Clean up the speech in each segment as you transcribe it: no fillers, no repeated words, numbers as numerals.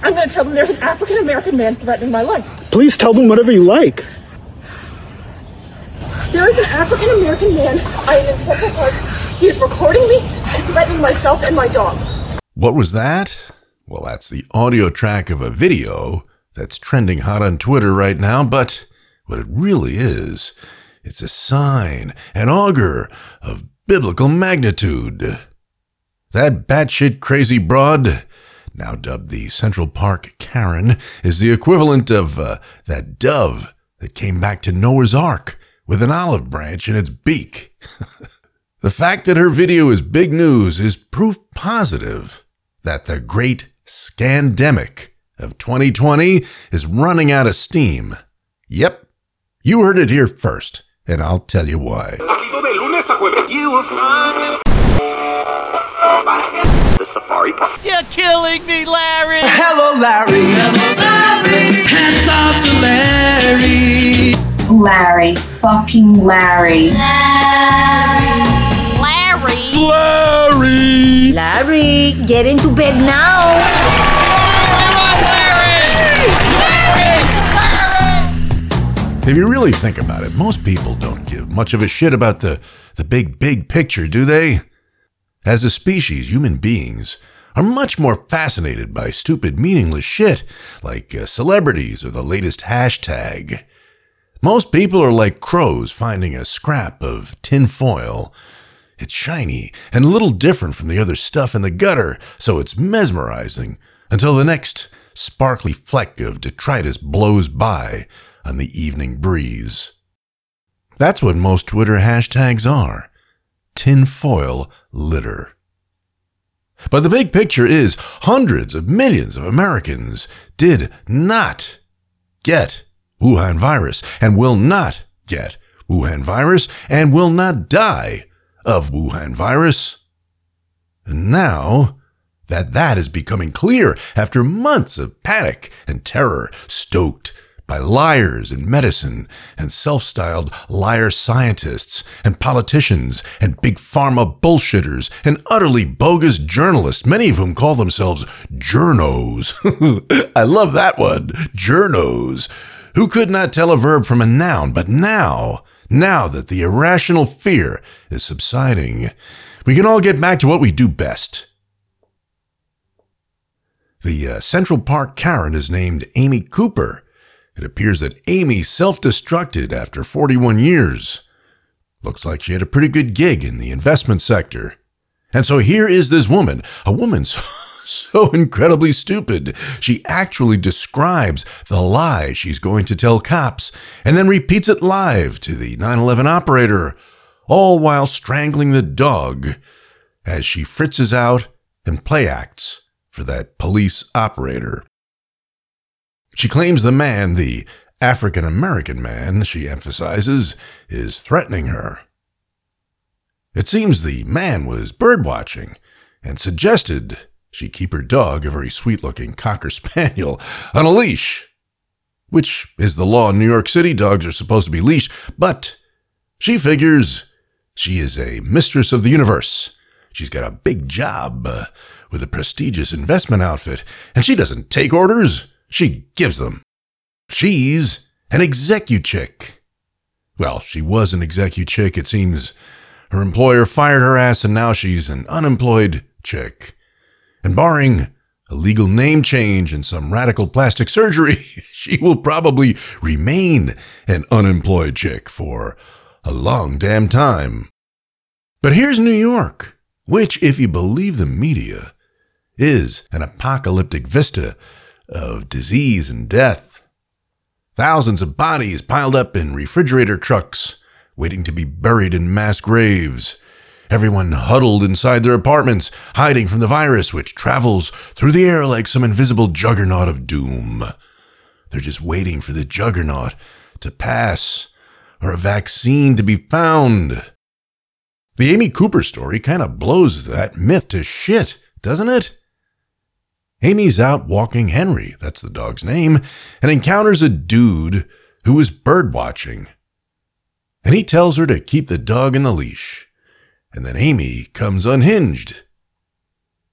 I'm going to tell them there's an African-American man threatening my life. Please tell them whatever you like. There is an African-American man. I am in Central Park. He is recording me and threatening myself and my dog. What was that? Well, that's the audio track of a video that's trending hot on Twitter right now, but what it really is, it's a sign, an augur of biblical magnitude. That batshit crazy broad, now dubbed the Central Park Karen, is the equivalent of that dove that came back to Noah's Ark with an olive branch in its beak. The fact that her video is big news is proof positive that the great scandemic of 2020 is running out of steam. Yep, you heard it here first, and I'll tell you why. The Safari Park. You're killing me, Larry! Hello, Larry. Hello, Larry! Hats off to Larry! Larry. Fucking Larry. Larry! Larry! Larry, get into bed now! If you really think about it, most people don't give much of a shit about the big picture, do they? As a species, human beings are much more fascinated by stupid, meaningless shit, like celebrities or the latest hashtag. Most people are like crows finding a scrap of tin foil. It's shiny and a little different from the other stuff in the gutter, so it's mesmerizing until the next sparkly fleck of detritus blows by on the evening breeze. That's what most Twitter hashtags are. Tinfoil litter. But the big picture is hundreds of millions of Americans did not get Wuhan virus and will not get Wuhan virus and will not die of Wuhan virus. And now that is becoming clear after months of panic and terror stoked by liars in medicine and self-styled liar scientists and politicians and big pharma bullshitters and utterly bogus journalists, many of whom call themselves journos. I love that one, journos, who could not tell a verb from a noun. But now that the irrational fear is subsiding, we can all get back to what we do best. The Central Park Karen is named Amy Cooper. It appears that Amy self-destructed after 41 years. Looks like she had a pretty good gig in the investment sector. And so here is this woman, a woman so incredibly stupid, she actually describes the lie she's going to tell cops and then repeats it live to the 9/11 operator, all while strangling the dog as she fritzes out and play acts for that police operator. She claims the man, the African-American man, she emphasizes, is threatening her. It seems the man was birdwatching and suggested she keep her dog, a very sweet-looking Cocker Spaniel, on a leash, which is the law in New York City. Dogs are supposed to be leashed, but she figures she is a mistress of the universe. She's got a big job with a prestigious investment outfit, and she doesn't take orders. She gives them. She's an execu-chick. Well, she was an execu-chick. It seems her employer fired her ass and now she's an unemployed chick. And barring a legal name change and some radical plastic surgery, she will probably remain an unemployed chick for a long damn time. But here's New York, which, if you believe the media, is an apocalyptic vista of disease and death. Thousands of bodies piled up in refrigerator trucks, waiting to be buried in mass graves. Everyone huddled inside their apartments, hiding from the virus which travels through the air like some invisible juggernaut of doom. They're just waiting for the juggernaut to pass or a vaccine to be found. The Amy Cooper story kind of blows that myth to shit, doesn't it? Amy's out walking Henry, that's the dog's name, and encounters a dude who is birdwatching. And he tells her to keep the dog in the leash. And then Amy comes unhinged.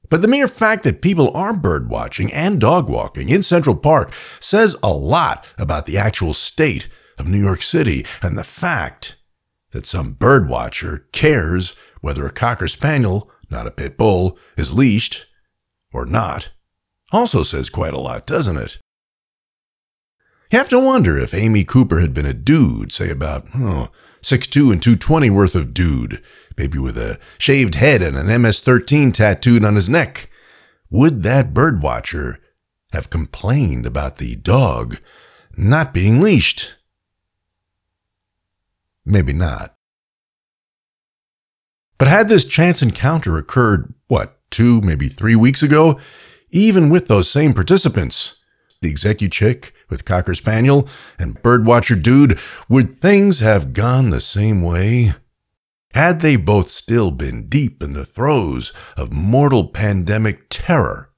But the mere fact that people are bird watching and dog walking in Central Park says a lot about the actual state of New York City, and the fact that some bird watcher cares whether a Cocker Spaniel, not a pit bull, is leashed or not also says quite a lot, doesn't it? You have to wonder if Amy Cooper had been a dude, say about 6'2" and 220 worth of dude, maybe with a shaved head and an MS-13 tattooed on his neck. Would that birdwatcher have complained about the dog not being leashed? Maybe not. But had this chance encounter occurred, 2, maybe 3 weeks ago, even with those same participants, the execu-chick with Cocker Spaniel and birdwatcher dude, would things have gone the same way? Had they both still been deep in the throes of mortal pandemic terror?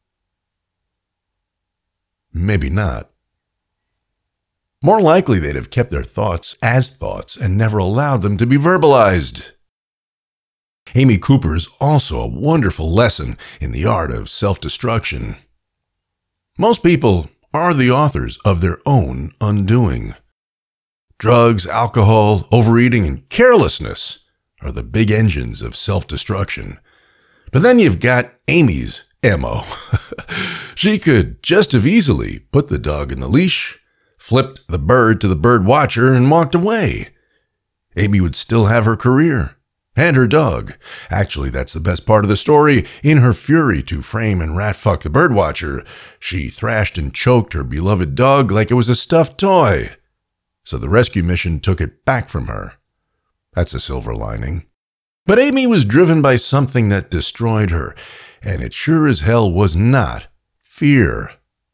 Maybe not. More likely they'd have kept their thoughts as thoughts and never allowed them to be verbalized. Amy Cooper is also a wonderful lesson in the art of self-destruction. Most people are the authors of their own undoing. Drugs, alcohol, overeating, and carelessness are the big engines of self-destruction. But then you've got Amy's MO. She could just as easily put the dog in the leash, flipped the bird to the bird watcher, and walked away. Amy would still have her career and her dog. Actually, that's the best part of the story. In her fury to frame and rat-fuck the birdwatcher, she thrashed and choked her beloved dog like it was a stuffed toy. So the rescue mission took it back from her. That's a silver lining. But Amy was driven by something that destroyed her, and it sure as hell was not fear.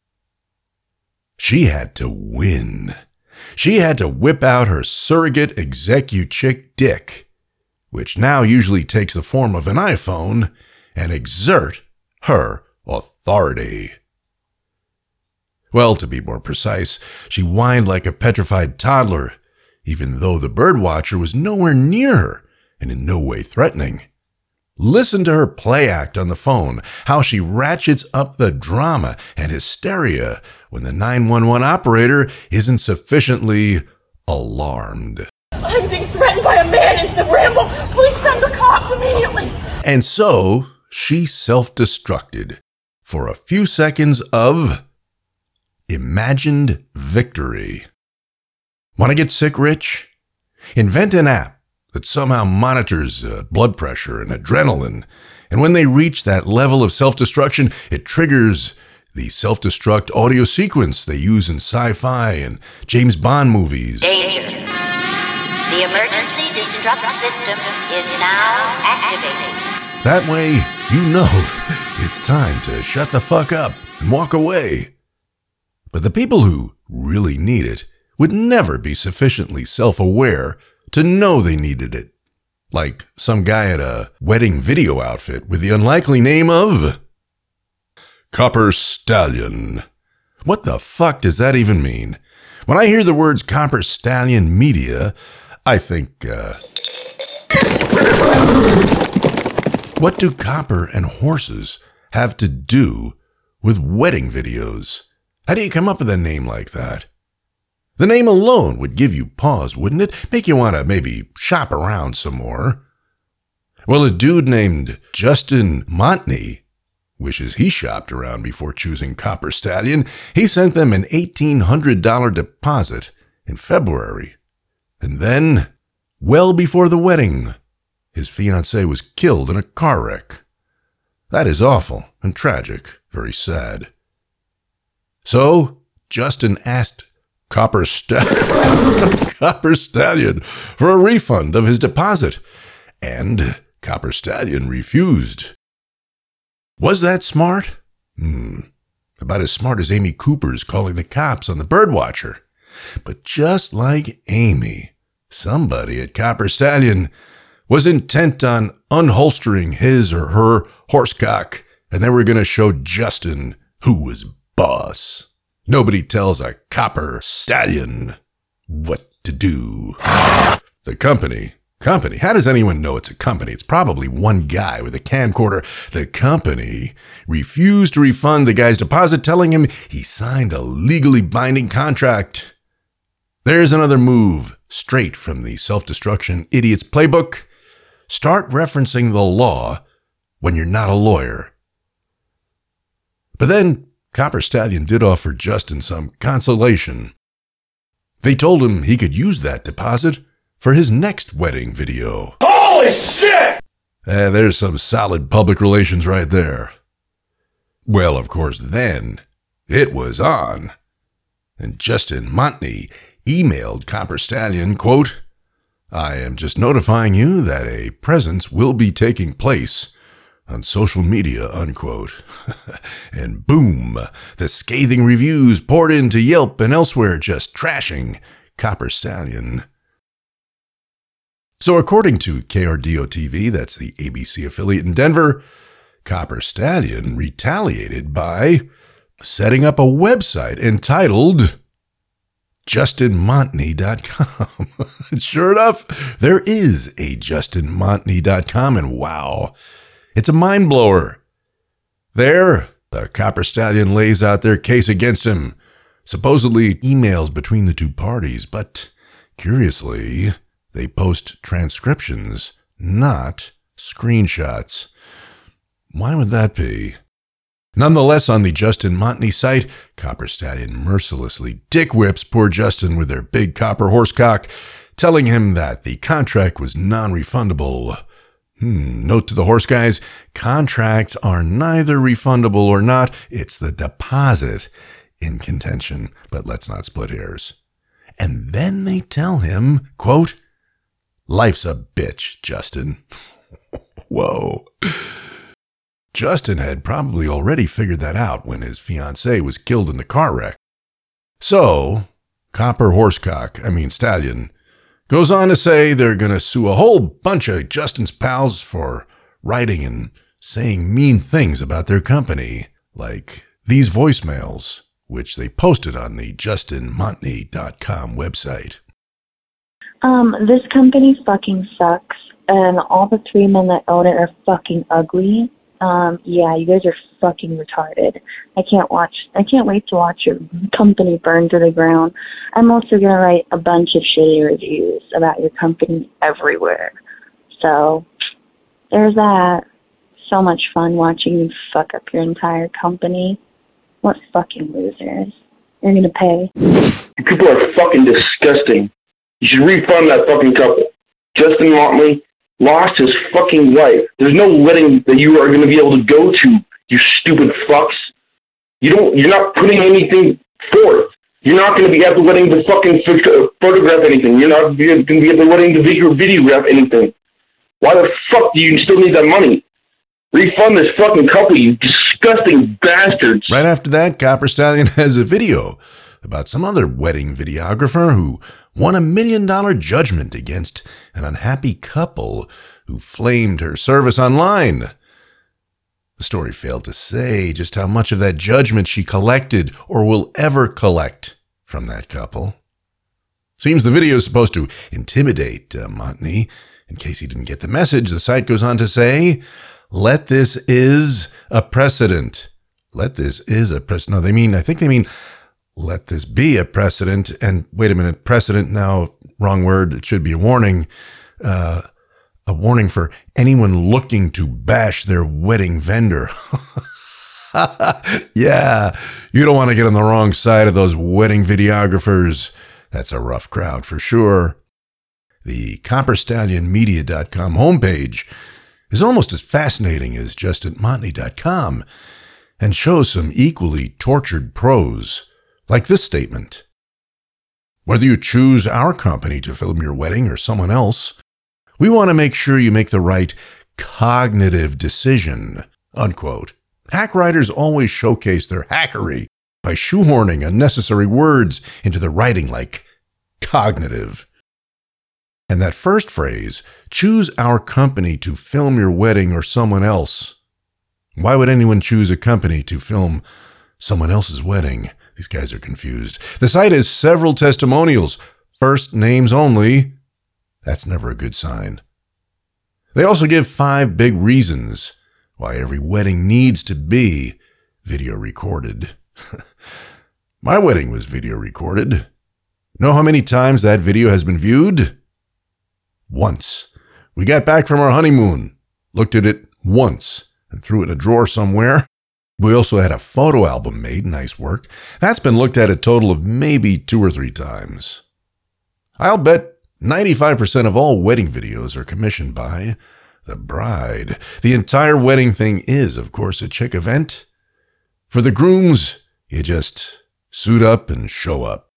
She had to win. She had to whip out her surrogate execu-chick dick, which now usually takes the form of an iPhone, and exert her authority. Well, to be more precise, she whined like a petrified toddler, even though the birdwatcher was nowhere near her and in no way threatening. Listen to her play act on the phone, how she ratchets up the drama and hysteria when the 911 operator isn't sufficiently alarmed. I'm being threatened by a man in the Rambo. Please send the cops immediately. And so she self-destructed for a few seconds of imagined victory. Want to get sick rich? Invent an app that somehow monitors blood pressure and adrenaline, and when they reach that level of self-destruction, it triggers the self-destruct audio sequence they use in sci-fi and James Bond movies. Danger. The emergency destruct system is now activated. That way, you know it's time to shut the fuck up and walk away. But the people who really need it would never be sufficiently self-aware to know they needed it. Like some guy at a wedding video outfit with the unlikely name of Copper Stallion. What the fuck does that even mean? When I hear the words Copper Stallion Media, I think, what do copper and horses have to do with wedding videos? How do you come up with a name like that? The name alone would give you pause, wouldn't it? Make you want to maybe shop around some more. Well, a dude named Justin Montney wishes he shopped around before choosing Copper Stallion. He sent them an $1,800 deposit in February. And then, well before the wedding, his fiancée was killed in a car wreck. That is awful and tragic, very sad. So, Justin asked Copper Stallion for a refund of his deposit, and Copper Stallion refused. Was that smart? About as smart as Amy Cooper's calling the cops on the birdwatcher. But just like Amy, somebody at Copper Stallion was intent on unholstering his or her horsecock, and they were going to show Justin who was boss. Nobody tells a Copper Stallion what to do. The company Company? How does anyone know it's a company? It's probably one guy with a camcorder. The company refused to refund the guy's deposit, telling him he signed a legally binding contract. There's another move straight from the self-destruction idiot's playbook. Start referencing the law when you're not a lawyer. But then Copper Stallion did offer Justin some consolation. They told him he could use that deposit for his next wedding video. Holy shit! There's some solid public relations right there. Well, of course, then it was on. And Justin Montney emailed Copper Stallion, quote, "I am just notifying you that a presence will be taking place on social media," unquote. And boom, the scathing reviews poured into Yelp and elsewhere, just trashing Copper Stallion. So according to KRDO-TV, that's the ABC affiliate in Denver, Copper Stallion retaliated by setting up a website entitled JustinMontney.com. Sure enough, there is a JustinMontney.com, and wow, it's a mind blower. There, the Copper Stallion lays out their case against him, supposedly emails between the two parties, but curiously, they post transcriptions, not screenshots. Why would that be? Nonetheless, on the Justin Montney site, Copper Stallion mercilessly dick whips poor Justin with their big copper horsecock, telling him that the contract was non-refundable. Note to the horse guys, contracts are neither refundable or not. It's the deposit in contention, but let's not split hairs. And then they tell him, quote, "Life's a bitch, Justin." Whoa. Justin had probably already figured that out when his fiancée was killed in the car wreck. So, Copper Stallion, goes on to say they're going to sue a whole bunch of Justin's pals for writing and saying mean things about their company, like these voicemails, which they posted on the JustinMontney.com website. This company fucking sucks, and all the 3 men that own it are fucking ugly. Yeah, you guys are fucking retarded. I can't wait to watch your company burn to the ground. I'm also gonna write a bunch of shitty reviews about your company everywhere. So, there's that. So much fun watching you fuck up your entire company. What fucking losers. You're gonna pay. People are fucking disgusting. You should refund that fucking couple. Justin Montney lost his fucking wife. There's no wedding that you are going to be able to go to, you stupid fucks. You're not putting anything forth. You're not going to be at the wedding to fucking photograph anything. You're not going to be at the wedding to videograph anything. Why the fuck do you still need that money? Refund this fucking couple, you disgusting bastards. Right after that, Copper Stallion has a video about some other wedding videographer who won $1 million judgment against an unhappy couple who flamed her service online. The story failed to say just how much of that judgment she collected or will ever collect from that couple. Seems the video is supposed to intimidate Montney. In case he didn't get the message, the site goes on to say, "Let this is a precedent." Let this is a precedent. No, I think they mean let this be a precedent. And wait a minute, precedent now, wrong word. It should be a warning. A warning for anyone looking to bash their wedding vendor. Yeah, you don't want to get on the wrong side of those wedding videographers. That's a rough crowd for sure. The CopperStallionMedia.com homepage is almost as fascinating as JustinMontney.com and shows some equally tortured prose, like this statement. "Whether you choose our company to film your wedding or someone else, we want to make sure you make the right cognitive decision," unquote. Hack writers always showcase their hackery by shoehorning unnecessary words into the writing like cognitive. And that first phrase, choose our company to film your wedding or someone else. Why would anyone choose a company to film someone else's wedding? These guys are confused. The site has several testimonials, first names only, That's never a good sign. They also give 5 big reasons why every wedding needs to be video recorded. My wedding was video recorded. Know how many times that video has been viewed? Once. We got back from our honeymoon, looked at it once, and threw it in a drawer somewhere. We also had a photo album made, nice work. That's been looked at a total of maybe 2 or 3 times. I'll bet 95% of all wedding videos are commissioned by the bride. The entire wedding thing is, of course, a chick event. For the grooms, you just suit up and show up.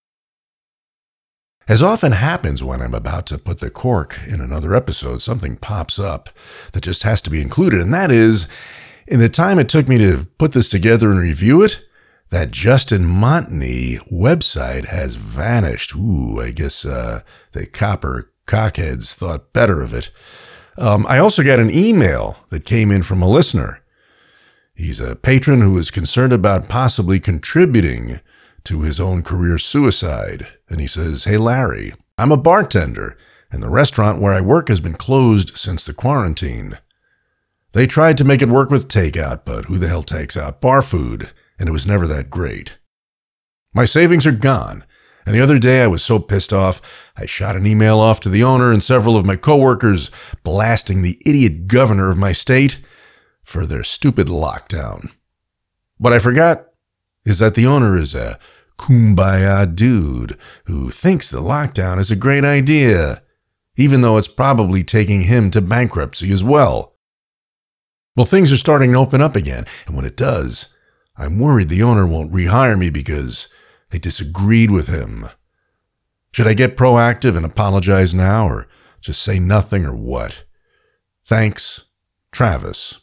As often happens when I'm about to put the cork in another episode, something pops up that just has to be included, and that is, in the time it took me to put this together and review it, that Justin Montney website has vanished. Ooh, I guess the copper cockheads thought better of it. I also got an email that came in from a listener. He's a patron who is concerned about possibly contributing to his own career suicide. And he says, "Hey Larry, I'm a bartender, and the restaurant where I work has been closed since the quarantine. They tried to make it work with takeout, but who the hell takes out bar food? And it was never that great. My savings are gone, and the other day I was so pissed off, I shot an email off to the owner and several of my coworkers, blasting the idiot governor of my state for their stupid lockdown. What I forgot is that the owner is a kumbaya dude who thinks the lockdown is a great idea, even though it's probably taking him to bankruptcy as well. Well, things are starting to open up again, and when it does, I'm worried the owner won't rehire me because I disagreed with him. Should I get proactive and apologize now, or just say nothing, or what? Thanks, Travis."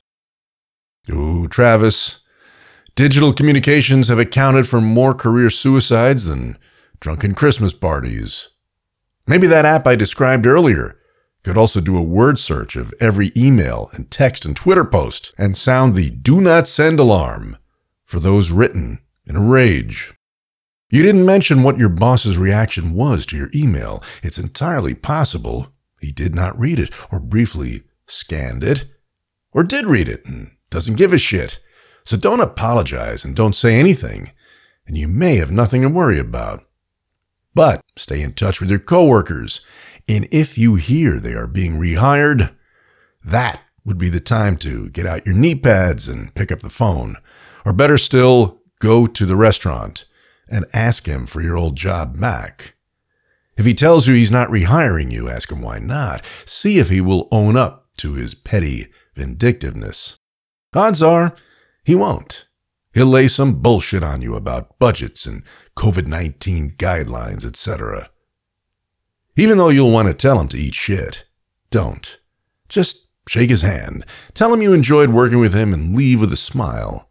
Ooh, Travis. Digital communications have accounted for more career suicides than drunken Christmas parties. Maybe that app I described earlier could also do a word search of every email and text and Twitter post and sound the do not send alarm for those written in a rage. You didn't mention what your boss's reaction was to your email. It's entirely possible he did not read it, or briefly scanned it, or did read it and doesn't give a shit. So don't apologize and don't say anything, and you may have nothing to worry about. But stay in touch with your coworkers, and if you hear they are being rehired, that would be the time to get out your knee pads and pick up the phone. Or better still, go to the restaurant and ask him for your old job back. If he tells you he's not rehiring you, ask him why not. See if he will own up to his petty vindictiveness. Odds are he won't. He'll lay some bullshit on you about budgets and COVID-19 guidelines, etc. Even though you'll want to tell him to eat shit, don't. Just shake his hand, tell him you enjoyed working with him, and leave with a smile.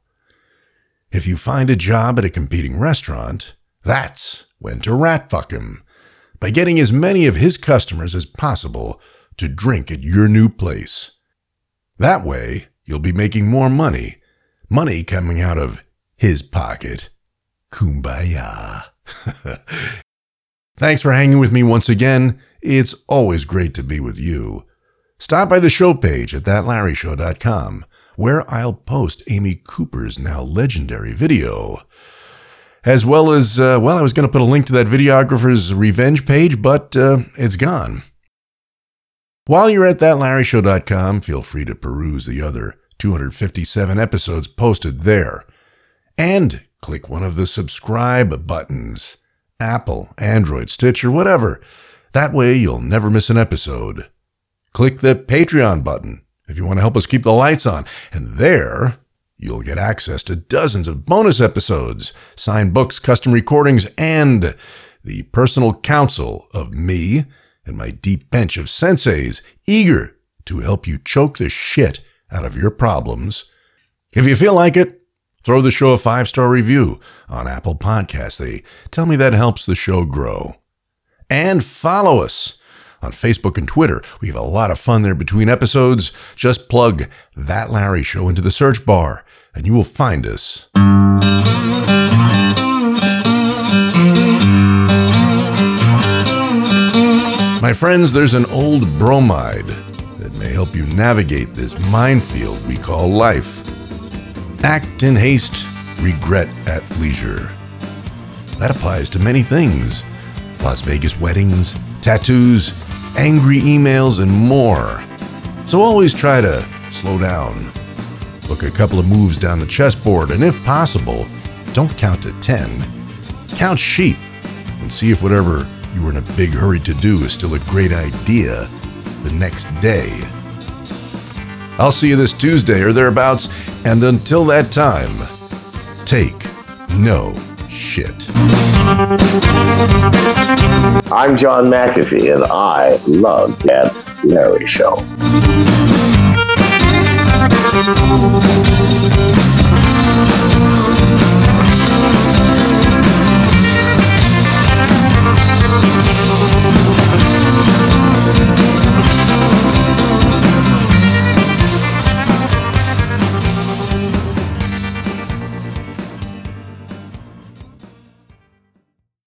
If you find a job at a competing restaurant, that's when to rat fuck him by getting as many of his customers as possible to drink at your new place. That way, you'll be making more money coming out of his pocket. Kumbaya. Thanks for hanging with me once again. It's always great to be with you. Stop by the show page at thatlarryshow.com, where I'll post Amy Cooper's now legendary video. As well as, I was going to put a link to that videographer's revenge page, but it's gone. While you're at thatlarryshow.com, feel free to peruse the other 257 episodes posted there. And click one of the subscribe buttons. Apple, Android, Stitcher, whatever. That way you'll never miss an episode. Click the Patreon button if you want to help us keep the lights on. And there, you'll get access to dozens of bonus episodes, signed books, custom recordings, and the personal counsel of me and my deep bench of senseis eager to help you choke the shit out of your problems. If you feel like it, throw the show a 5-star review on Apple Podcasts. They tell me that helps the show grow. And follow us on Facebook and Twitter. We have a lot of fun there between episodes. Just plug That Larry Show into the search bar, and you will find us. My friends, there's an old bromide that may help you navigate this minefield we call life. Act in haste, regret at leisure. That applies to many things. Las Vegas weddings, tattoos, angry emails, and more. So always try to slow down. Look a couple of moves down the chessboard, and if possible, don't count to 10. Count sheep and see if whatever you were in a big hurry to do is still a great idea the next day. I'll see you this Tuesday or thereabouts, and until that time, take no shit. I'm John McAfee, and I love That Larry Show.